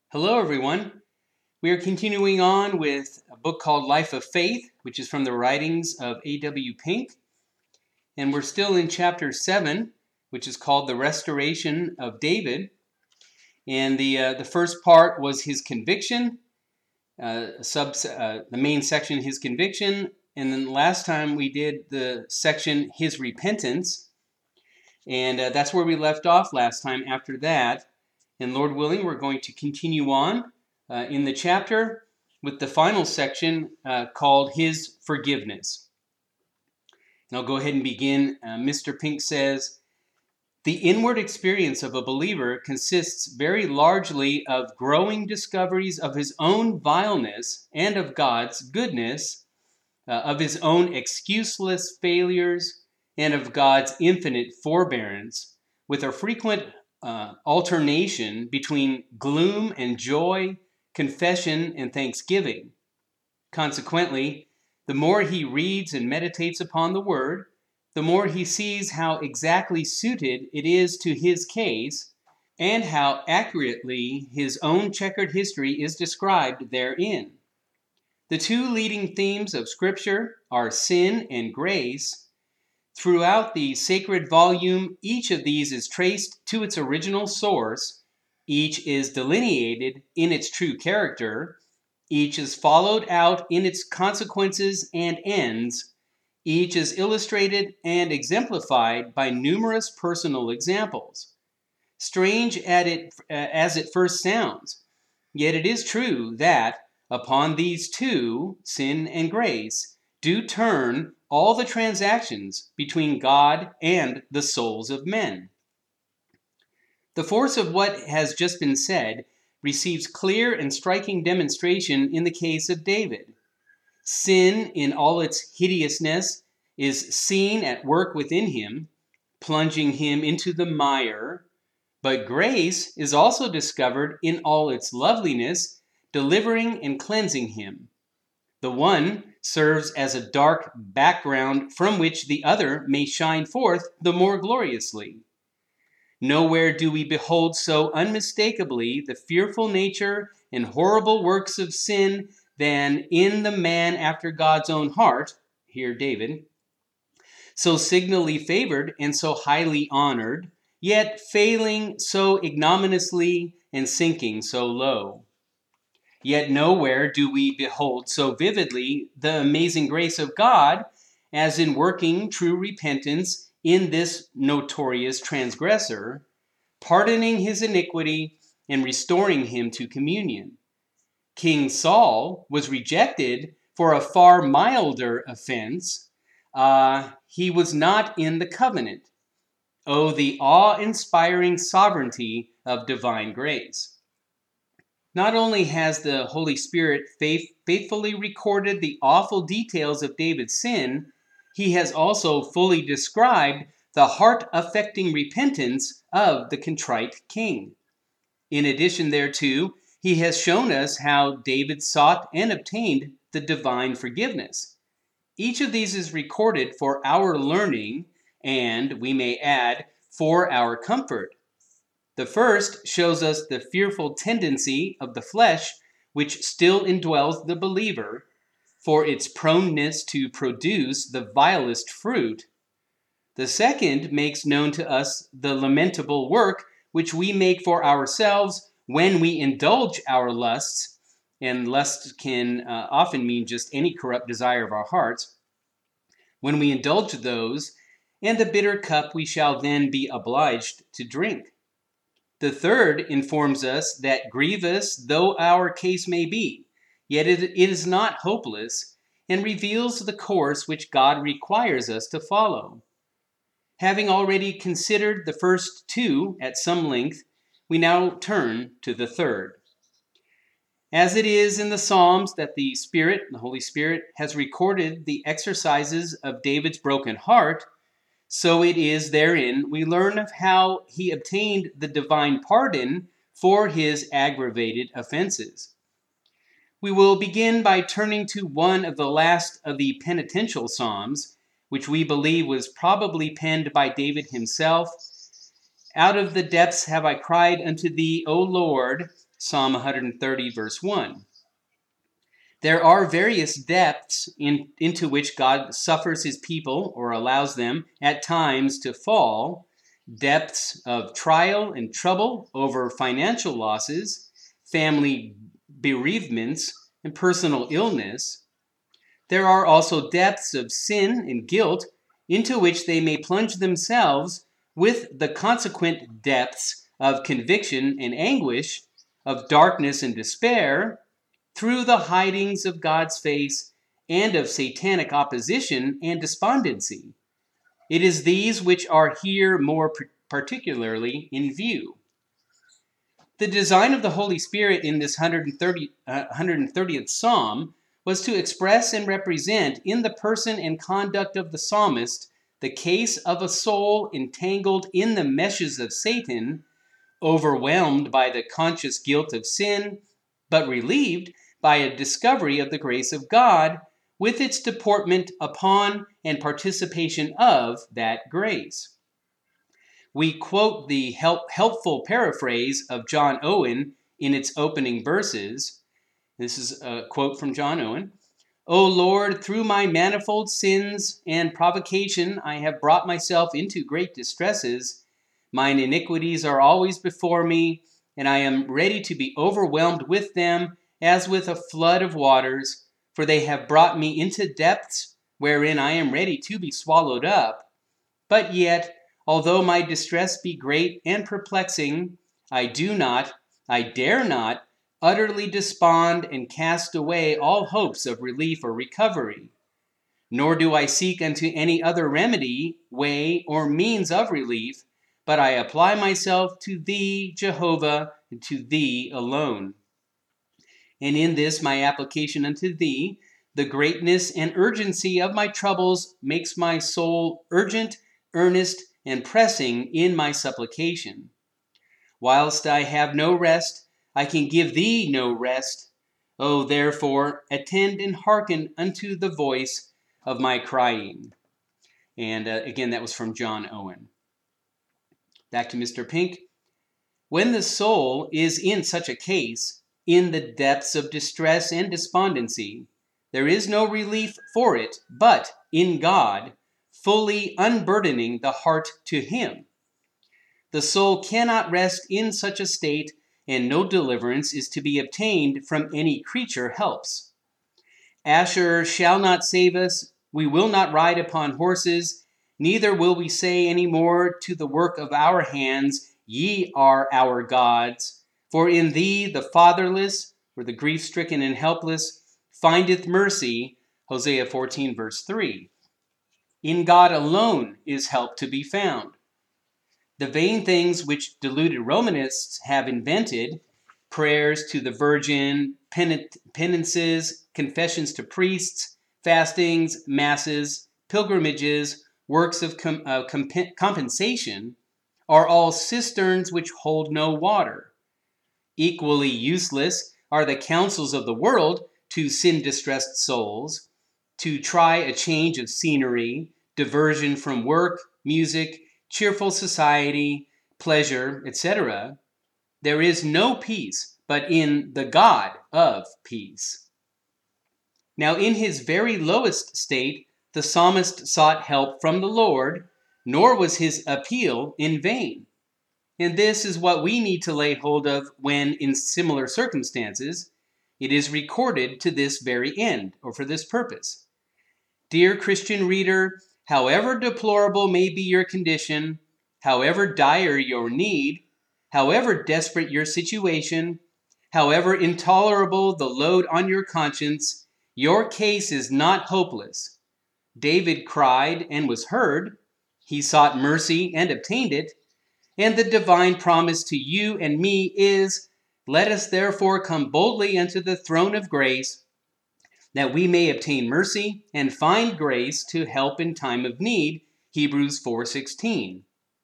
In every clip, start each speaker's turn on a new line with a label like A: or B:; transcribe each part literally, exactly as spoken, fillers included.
A: Hello, everyone. We are continuing on with a book called Life of Faith, which is from the writings of A W Pink. And we're still in chapter seven, which is called The Restoration of David. And the uh, the first part was his conviction, uh, sub, uh, the main section, his conviction. And then last time we did the section, his repentance. And uh, that's where we left off last time after that. And Lord willing, we're going to continue on uh, in the chapter with the final section uh, called His Forgiveness. And I'll go ahead and begin. Uh, Mister Pink says, the inward experience of a believer consists very largely of growing discoveries of his own vileness and of God's goodness, uh, of his own excuseless failures, and of God's infinite forbearance, with a frequent uh, alternation between gloom and joy, confession and thanksgiving. Consequently, the more he reads and meditates upon the Word, the more he sees how exactly suited it is to his case, and how accurately his own checkered history is described therein. The two leading themes of Scripture are sin and grace. Throughout the sacred volume, each of these is traced to its original source, each is delineated in its true character, each is followed out in its consequences and ends, each is illustrated and exemplified by numerous personal examples. Strange at it, as it first sounds, yet it is true that upon these two, sin and grace, do turn all the transactions between God and the souls of men. The force of what has just been said receives clear and striking demonstration in the case of David. Sin in all its hideousness is seen at work within him, plunging him into the mire, but grace is also discovered in all its loveliness, delivering and cleansing him. The one serves as a dark background from which the other may shine forth the more gloriously. Nowhere do we behold so unmistakably the fearful nature and horrible works of sin than in the man after God's own heart, here David, so signally favored and so highly honored, yet failing so ignominiously and sinking so low. Yet nowhere do we behold so vividly the amazing grace of God as in working true repentance in this notorious transgressor, pardoning his iniquity and restoring him to communion. King Saul was rejected for a far milder offense. Uh, he was not in the covenant. Oh, the awe-inspiring sovereignty of divine grace. Not only has the Holy Spirit faith, faithfully recorded the awful details of David's sin, he has also fully described the heart-affecting repentance of the contrite king. In addition thereto, he has shown us how David sought and obtained the divine forgiveness. Each of these is recorded for our learning and, we may add, for our comfort. The first shows us the fearful tendency of the flesh which still indwells the believer, for its proneness to produce the vilest fruit. The second makes known to us the lamentable work which we make for ourselves when we indulge our lusts, and lust can uh, often mean just any corrupt desire of our hearts, when we indulge those, and the bitter cup we shall then be obliged to drink. The third informs us that grievous though our case may be, yet it, it is not hopeless, and reveals the course which God requires us to follow. Having already considered the first two at some length, we now turn to the third. As it is in the Psalms that the Spirit, the Holy Spirit, has recorded the exercises of David's broken heart, so it is therein we learn of how he obtained the divine pardon for his aggravated offenses. We will begin by turning to one of the last of the penitential psalms, which we believe was probably penned by David himself, Out of the depths have I cried unto thee, O Lord. Psalm one thirty, verse one. There are various depths in, into which God suffers his people or allows them at times to fall. Depths of trial and trouble over financial losses, family bereavements, and personal illness. There are also depths of sin and guilt into which they may plunge themselves, with the consequent depths of conviction and anguish, of darkness and despair, through the hidings of God's face and of satanic opposition and despondency. It is these which are here more particularly in view. The design of the Holy Spirit in this one hundred thirty, uh, one hundred thirtieth Psalm was to express and represent in the person and conduct of the psalmist the case of a soul entangled in the meshes of Satan, overwhelmed by the conscious guilt of sin, but relieved by a discovery of the grace of God, with its deportment upon and participation of that grace. We quote the help, helpful paraphrase of John Owen in its opening verses. This is a quote from John Owen. O Lord, through my manifold sins and provocation, I have brought myself into great distresses. Mine iniquities are always before me, and I am ready to be overwhelmed with them, as with a flood of waters, for they have brought me into depths wherein I am ready to be swallowed up. But yet, although my distress be great and perplexing, I do not, I dare not, utterly despond and cast away all hopes of relief or recovery. Nor do I seek unto any other remedy, way, or means of relief, but I apply myself to thee, Jehovah, and to thee alone. And in this my application unto thee, the greatness and urgency of my troubles makes my soul urgent, earnest, and pressing in my supplication. Whilst I have no rest, I can give thee no rest. O therefore, attend and hearken unto the voice of my crying. And uh, again, that was from John Owen. Back to Mister Pink. When the soul is in such a case, in the depths of distress and despondency, there is no relief for it but in God, fully unburdening the heart to him. The soul cannot rest in such a state, and no deliverance is to be obtained from any creature helps. Asher shall not save us, we will not ride upon horses, neither will we say any more to the work of our hands, ye are our gods. For in thee the fatherless, or the grief-stricken and helpless, findeth mercy, Hosea fourteen, verse three. In God alone is help to be found. The vain things which deluded Romanists have invented, prayers to the Virgin, penit- penances, confessions to priests, fastings, masses, pilgrimages, works of com- uh, comp- compensation, are all cisterns which hold no water. Equally useless are the counsels of the world to sin-distressed souls, to try a change of scenery, diversion from work, music, cheerful society, pleasure, et cetera. There is no peace but in the God of peace. Now, in his very lowest state, the psalmist sought help from the Lord, nor was his appeal in vain. And this is what we need to lay hold of when, in similar circumstances, it is recorded to this very end, or for this purpose. Dear Christian reader, however deplorable may be your condition, however dire your need, however desperate your situation, however intolerable the load on your conscience, your case is not hopeless. David cried and was heard. He sought mercy and obtained it. And the divine promise to you and me is, let us therefore come boldly unto the throne of grace, that we may obtain mercy and find grace to help in time of need, Hebrews four sixteen.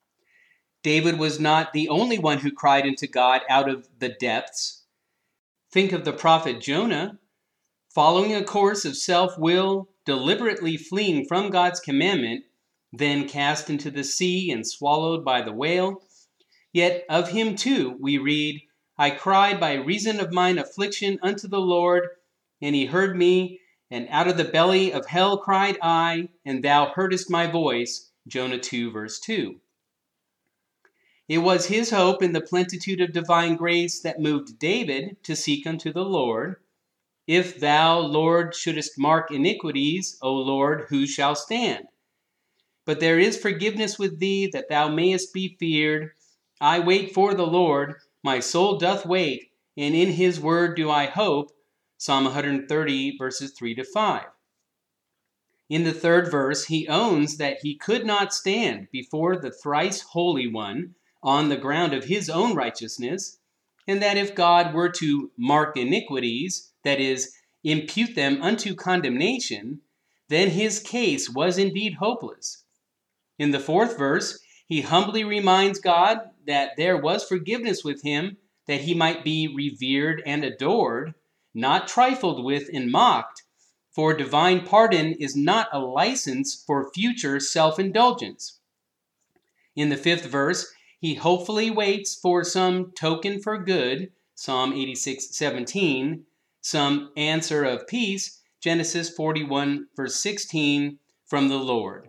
A: David was not the only one who cried unto God out of the depths. Think of the prophet Jonah, following a course of self-will, deliberately fleeing from God's commandment, then cast into the sea and swallowed by the whale. Yet of him too we read, I cried by reason of mine affliction unto the Lord, and he heard me, and out of the belly of hell cried I, and thou heardest my voice. Jonah two, verse two. It was his hope in the plenitude of divine grace that moved David to seek unto the Lord. If thou, Lord, shouldest mark iniquities, O Lord, who shall stand? But there is forgiveness with thee, that thou mayest be feared. I wait for the Lord, my soul doth wait, and in his word do I hope. Psalm one thirty, verses three to five. In the third verse, he owns that he could not stand before the thrice Holy One on the ground of his own righteousness, and that if God were to mark iniquities, that is, impute them unto condemnation, then his case was indeed hopeless. In the fourth verse, he humbly reminds God that there was forgiveness with him, that he might be revered and adored, not trifled with and mocked, for divine pardon is not a license for future self-indulgence. In the fifth verse, he hopefully waits for some token for good, Psalm eighty-six, seventeen, some answer of peace, Genesis forty-one, verse sixteen, from the Lord.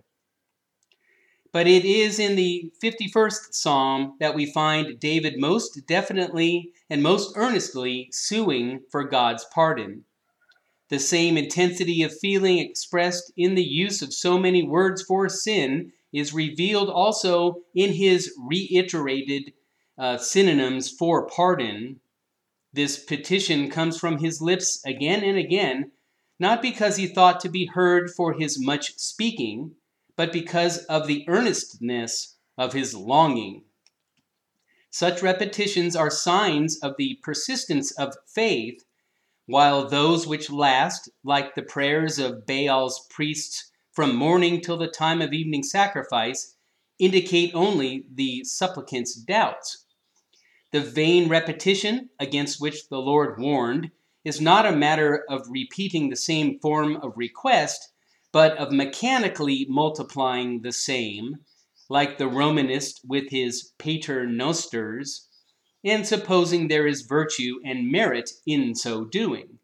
A: But it is in the fifty-first Psalm that we find David most definitely and most earnestly suing for God's pardon. The same intensity of feeling expressed in the use of so many words for sin is revealed also in his reiterated uh, synonyms for pardon. This petition comes from his lips again and again, not because he thought to be heard for his much speaking, but because of the earnestness of his longing. Such repetitions are signs of the persistence of faith, while those which last, like the prayers of Baal's priests from morning till the time of evening sacrifice, indicate only the supplicant's doubts. The vain repetition against which the Lord warned is not a matter of repeating the same form of request, but of mechanically multiplying the same, like the Romanist with his pater nosters, and supposing there is virtue and merit in so doing.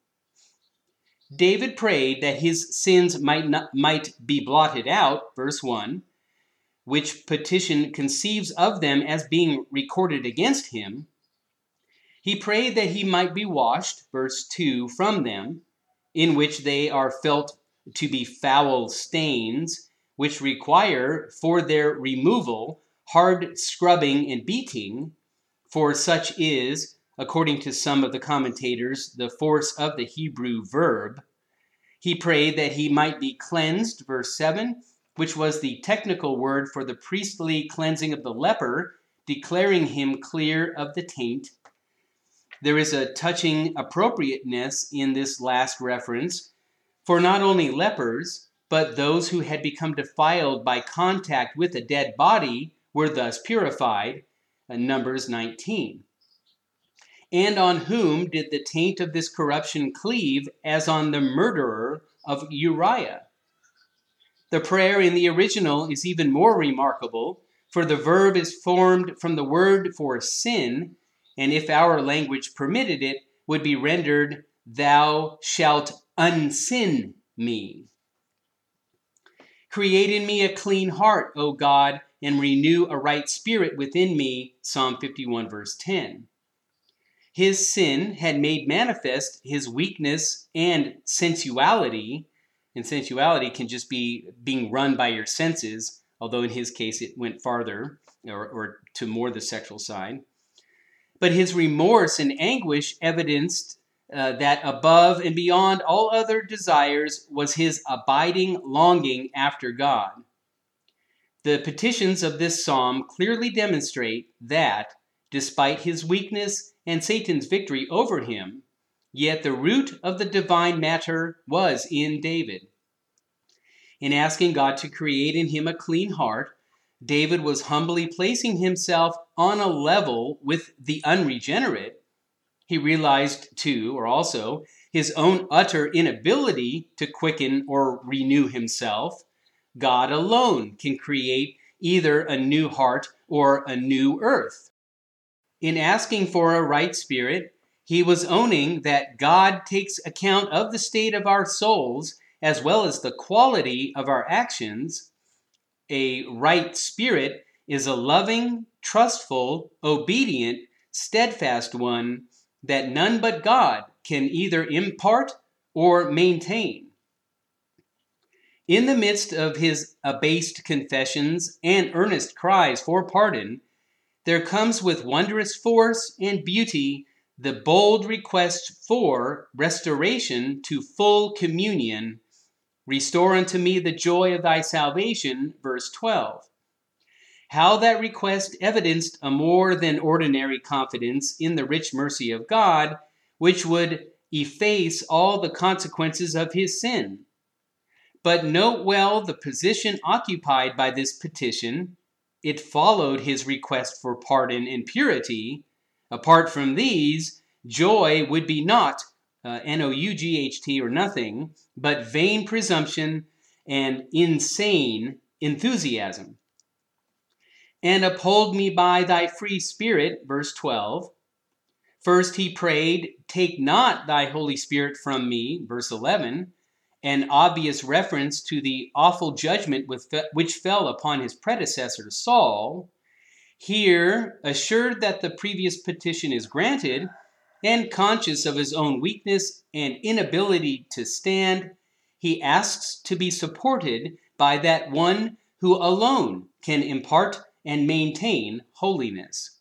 A: David prayed that his sins might not, might be blotted out, verse one, which petition conceives of them as being recorded against him. He prayed that he might be washed, verse two, from them, in which they are felt to be foul stains, which require for their removal hard scrubbing and beating, for such is, according to some of the commentators, the force of the Hebrew verb. He prayed that he might be cleansed, verse seven, which was the technical word for the priestly cleansing of the leper, declaring him clear of the taint. There is a touching appropriateness in this last reference, for not only lepers, but those who had become defiled by contact with a dead body were thus purified, Numbers nineteen. And on whom did the taint of this corruption cleave, as on the murderer of Uriah? The prayer in the original is even more remarkable, for the verb is formed from the word for sin, and if our language permitted it, would be rendered, thou shalt unsin me. Create in me a clean heart, O God, and renew a right spirit within me, Psalm fifty-one, verse ten. His sin had made manifest his weakness and sensuality, and sensuality can just be being run by your senses, although in his case it went farther, or, or to more the sexual side. But his remorse and anguish evidenced uh, that above and beyond all other desires was his abiding longing after God. The petitions of this psalm clearly demonstrate that, despite his weakness and Satan's victory over him, yet the root of the divine matter was in David. In asking God to create in him a clean heart, David was humbly placing himself on a level with the unregenerate. He realized, too, or also, his own utter inability to quicken or renew himself. God alone can create either a new heart or a new earth. In asking for a right spirit, he was owning that God takes account of the state of our souls as well as the quality of our actions. A right spirit is a loving, trustful, obedient, steadfast one that none but God can either impart or maintain. In the midst of his abased confessions and earnest cries for pardon, there comes with wondrous force and beauty the bold request for restoration to full communion. Restore unto me the joy of thy salvation, verse twelve. How that request evidenced a more than ordinary confidence in the rich mercy of God, which would efface all the consequences of his sin. But note well the position occupied by this petition. It followed his request for pardon and purity. Apart from these, joy would be not uh, N O U G H T or nothing, but vain presumption and insane enthusiasm. And uphold me by thy free spirit, verse twelve. First he prayed, take not thy Holy Spirit from me, verse eleven, an obvious reference to the awful judgment which fell upon his predecessor Saul. Here, assured that the previous petition is granted, and conscious of his own weakness and inability to stand, he asks to be supported by that one who alone can impart and maintain holiness.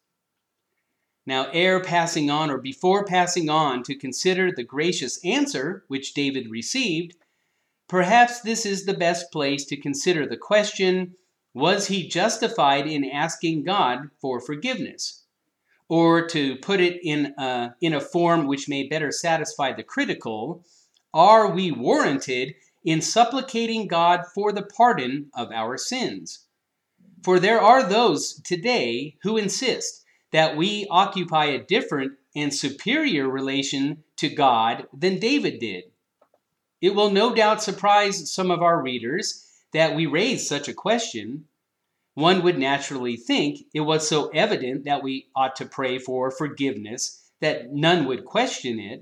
A: Now, ere passing on, or before passing on to consider the gracious answer which David received, perhaps this is the best place to consider the question, was he justified in asking God for forgiveness? Or to put it in a, in a form which may better satisfy the critical, are we warranted in supplicating God for the pardon of our sins? For there are those today who insist that we occupy a different and superior relation to God than David did. It will no doubt surprise some of our readers that we raise such a question. One would naturally think it was so evident that we ought to pray for forgiveness that none would question it.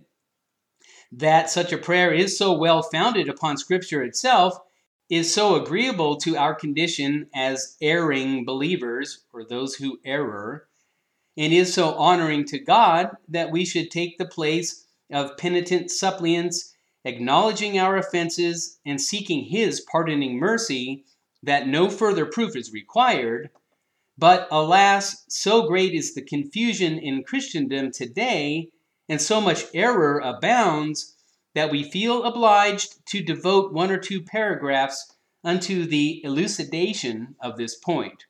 A: That such a prayer is so well founded upon Scripture itself, is so agreeable to our condition as erring believers, or those who err, and is so honoring to God that we should take the place of penitent suppliants, acknowledging our offenses and seeking his pardoning mercy, that no further proof is required. But alas, so great is the confusion in Christendom today, and so much error abounds, that we feel obliged to devote one or two paragraphs unto the elucidation of this point.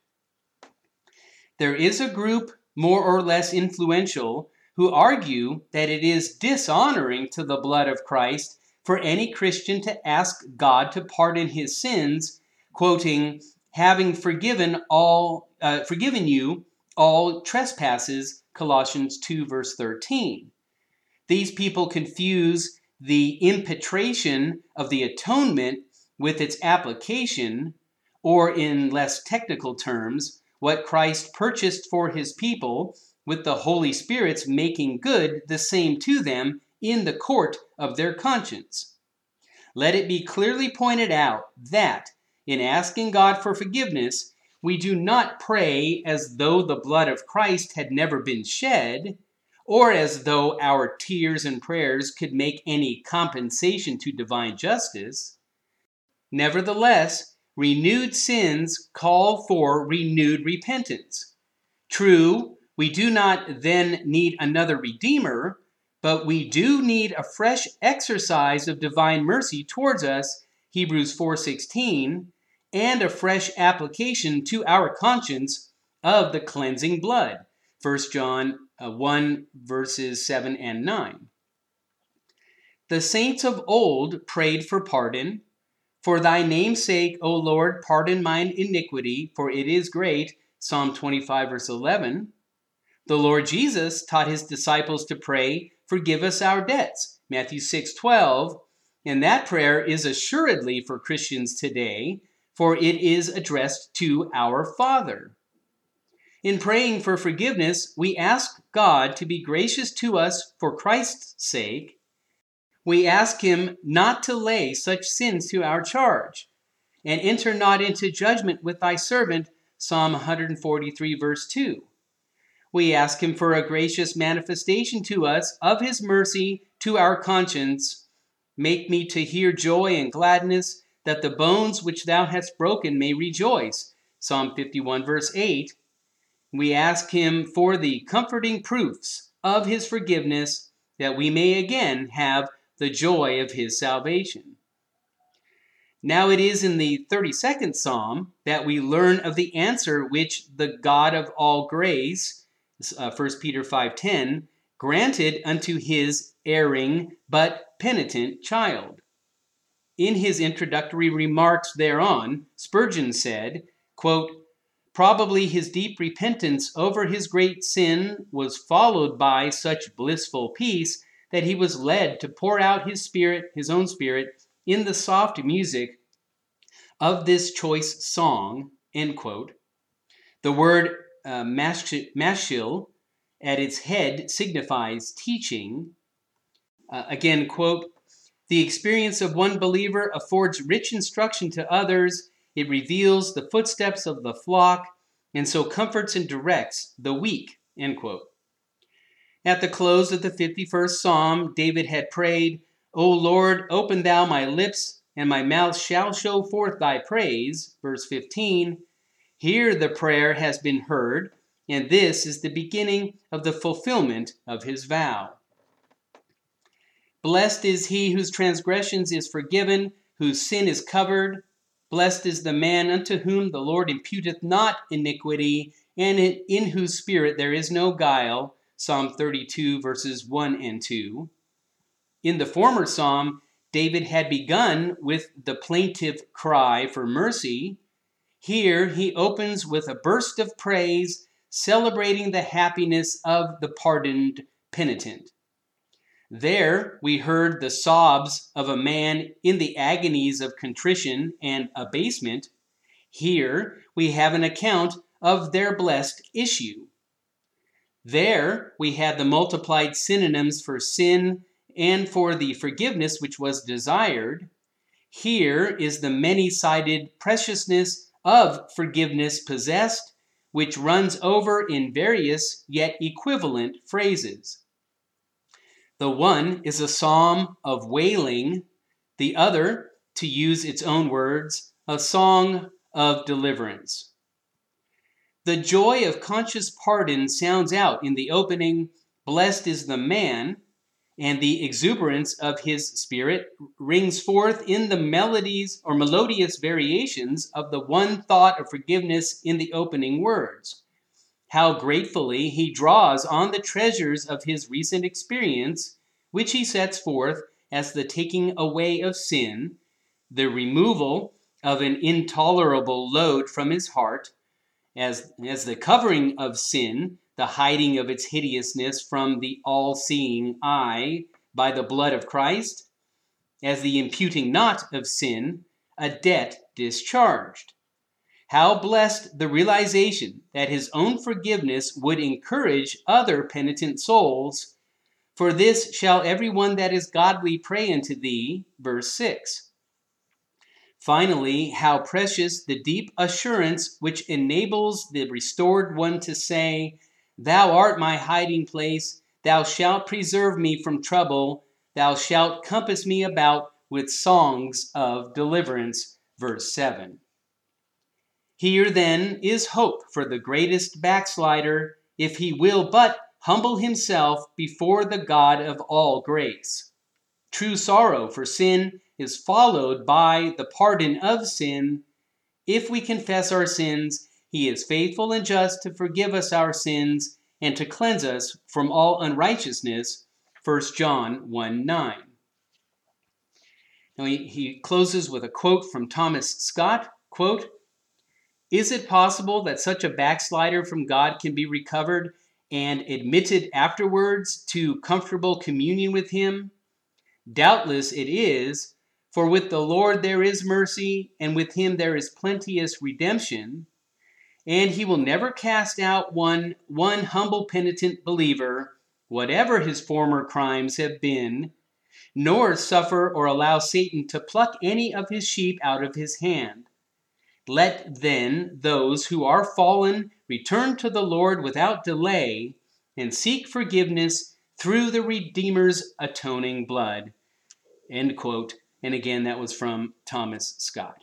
A: There is a group more or less influential who argue that it is dishonoring to the blood of Christ for any Christian to ask God to pardon his sins, quoting, having forgiven all, uh, forgiven you all trespasses, Colossians two, verse thirteen. These people confuse the impetration of the atonement with its application, or in less technical terms, what Christ purchased for his people, with the Holy Spirit's making good the same to them in the court of their conscience. Let it be clearly pointed out that, in asking God for forgiveness, we do not pray as though the blood of Christ had never been shed, or as though our tears and prayers could make any compensation to divine justice. Nevertheless, renewed sins call for renewed repentance. True, we do not then need another Redeemer, but we do need a fresh exercise of divine mercy towards us, Hebrews four sixteen, and a fresh application to our conscience of the cleansing blood, First John one, verses seven and nine. The saints of old prayed for pardon. For thy name's sake, O Lord, pardon mine iniquity, for it is great, Psalm twenty-five, verse eleven. The Lord Jesus taught his disciples to pray, forgive us our debts, Matthew six, twelve, and that prayer is assuredly for Christians today, for it is addressed to our Father. In praying for forgiveness, we ask God to be gracious to us for Christ's sake. We ask him not to lay such sins to our charge, and enter not into judgment with thy servant, Psalm one forty-three, verse two. We ask him for a gracious manifestation to us of his mercy to our conscience. Make me to hear joy and gladness, that the bones which thou hast broken may rejoice, Psalm fifty-one, verse eight. We ask him for the comforting proofs of his forgiveness, that we may again have the joy of his salvation. Now it is in the thirty-second Psalm that we learn of the answer which the God of all grace, uh, First Peter five ten, granted unto his erring but penitent child. In his introductory remarks thereon, Spurgeon said, quote, "Probably his deep repentance over his great sin was followed by such blissful peace that he was led to pour out his spirit, his own spirit, in the soft music of this choice song," end quote. The word uh, mashil at its head signifies teaching. Uh, again, quote, "The experience of one believer affords rich instruction to others. It reveals the footsteps of the flock, and so comforts and directs the weak," end quote. At the close of the fifty-first Psalm, David had prayed, "O Lord, open thou my lips, and my mouth shall show forth thy praise," verse fifteen. Here the prayer has been heard, and this is the beginning of the fulfillment of his vow. Blessed is he whose transgressions is forgiven, whose sin is covered. Blessed is the man unto whom the Lord imputeth not iniquity, and in whose spirit there is no guile. Psalm thirty-two, verses one and two. In the former psalm, David had begun with the plaintive cry for mercy. Here he opens with a burst of praise, celebrating the happiness of the pardoned penitent. There we heard the sobs of a man in the agonies of contrition and abasement. Here we have an account of their blessed issue. There we had the multiplied synonyms for sin and for the forgiveness which was desired. Here is the many-sided preciousness of forgiveness possessed, which runs over in various yet equivalent phrases. The one is a psalm of wailing, the other, to use its own words, a song of deliverance. The joy of conscious pardon sounds out in the opening, "Blessed is the man," and the exuberance of his spirit rings forth in the melodies or melodious variations of the one thought of forgiveness in the opening words. How gratefully he draws on the treasures of his recent experience, which he sets forth as the taking away of sin, the removal of an intolerable load from his heart, as, as the covering of sin, the hiding of its hideousness from the all-seeing eye by the blood of Christ, as the imputing not of sin, a debt discharged. How blessed the realization that his own forgiveness would encourage other penitent souls. "For this shall every one that is godly pray unto thee," verse six. Finally, how precious the deep assurance which enables the restored one to say, "Thou art my hiding place, thou shalt preserve me from trouble, thou shalt compass me about with songs of deliverance," verse seven. Here then is hope for the greatest backslider, if he will but humble himself before the God of all grace. True sorrow for sin is followed by the pardon of sin. If we confess our sins, he is faithful and just to forgive us our sins and to cleanse us from all unrighteousness. First John one nine. Now he, he closes with a quote from Thomas Scott, quote, "Is it possible that such a backslider from God can be recovered and admitted afterwards to comfortable communion with him? Doubtless it is, for with the Lord there is mercy, and with him there is plenteous redemption. and he will never cast out one, one humble penitent believer, whatever his former crimes have been, nor suffer or allow Satan to pluck any of his sheep out of his hand. Let then those who are fallen return to the Lord without delay and seek forgiveness through the Redeemer's atoning blood. End quote. And again, that was from Thomas Scott.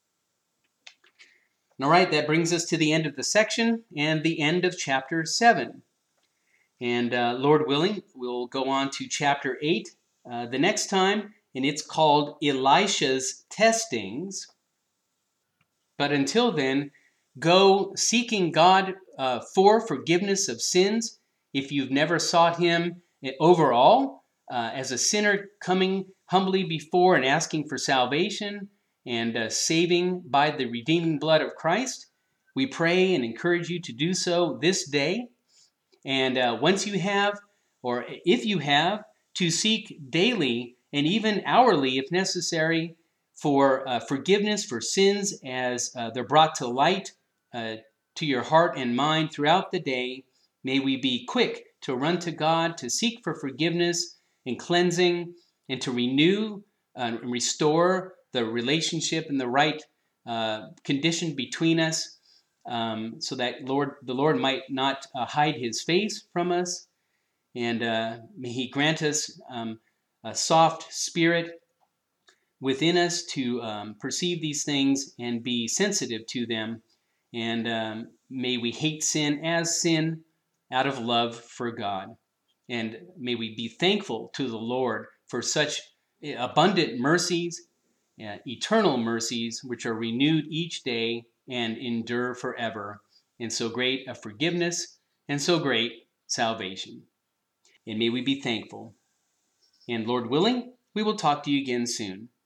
A: All right, that brings us to the end of the section and the end of chapter seven. And uh, Lord willing, we'll go on to chapter eight uh, the next time, and it's called Elisha's Testings. But until then, go seeking God uh, for forgiveness of sins. If you've never sought him overall, uh, as a sinner coming humbly before and asking for salvation and uh, saving by the redeeming blood of Christ, we pray and encourage you to do so this day. And uh, once you have, or if you have, to seek daily and even hourly, if necessary, for uh, forgiveness for sins as uh, they're brought to light uh, to your heart and mind throughout the day. May we be quick to run to God, to seek for forgiveness and cleansing, and to renew uh, and restore the relationship and the right uh, condition between us, um, so that Lord, the Lord might not uh, hide his face from us. And uh, may he grant us um, a soft spirit within us to um, perceive these things and be sensitive to them. And um, may we hate sin as sin out of love for God. And may we be thankful to the Lord for such abundant mercies, uh, eternal mercies, which are renewed each day and endure forever. And so great a forgiveness and so great salvation. And may we be thankful. And Lord willing, we will talk to you again soon.